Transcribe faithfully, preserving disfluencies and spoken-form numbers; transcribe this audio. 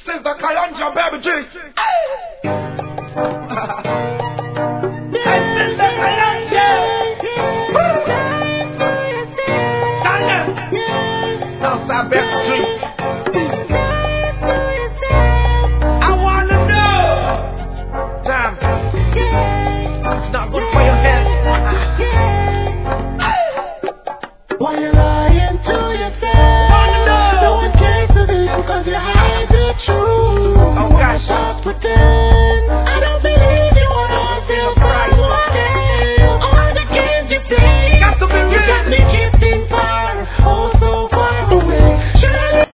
Sister Kayanja, baby G. Hey, Sister Kayanja. Daniel. Southside baby G.